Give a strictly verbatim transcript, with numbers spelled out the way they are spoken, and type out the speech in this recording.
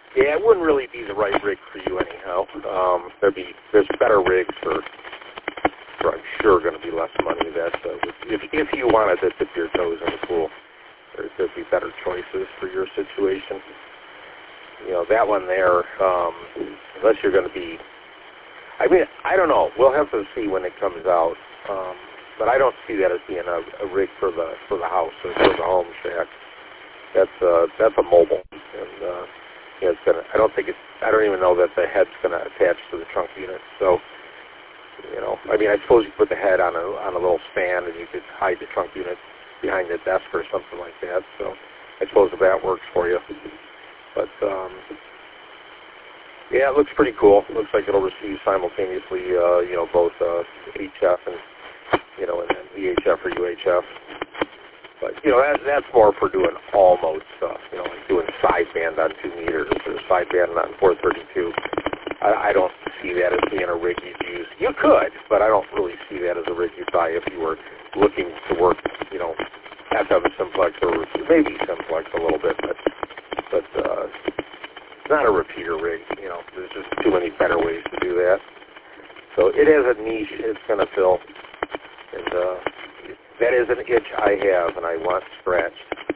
Yeah, it wouldn't really be the right rig for you anyhow. Um, there'd be there's better rigs for, for I'm sure going to be less money. That uh, if if you wanted to dip your toes in the pool, there, there'd be better choices for your situation. You know, that one there, um, unless you're going to be, I mean, I don't know. We'll have to see when it comes out. Um, but I don't see that as being a, a rig for the for the house or for the home shack. That's uh, that's a mobile, and uh, you know, it's gonna. I don't think it's. I don't even know that the head's going to attach to the trunk unit. So, you know, I mean, I suppose you put the head on a on a little stand, and you could hide the trunk unit behind the desk or something like that. So, I suppose if that works for you. But um, yeah, it looks pretty cool. It looks like it'll receive simultaneously, uh, you know, both uh, H F and you know, and then V H F or U H F. But you know, that, that's more for doing all mode stuff. You know, like doing sideband on two meters or sideband on four thirty-two. I, I don't see that as being a rig you'd use. You could, but I don't really see that as a rig you'd buy if you were looking to work, you know, F M simplex or maybe simplex a little bit, but but uh, it's not a repeater rig. You know, there's just too many better ways to do that. So it has a niche it's going to fill, and uh, that is an itch I have, and I want scratched.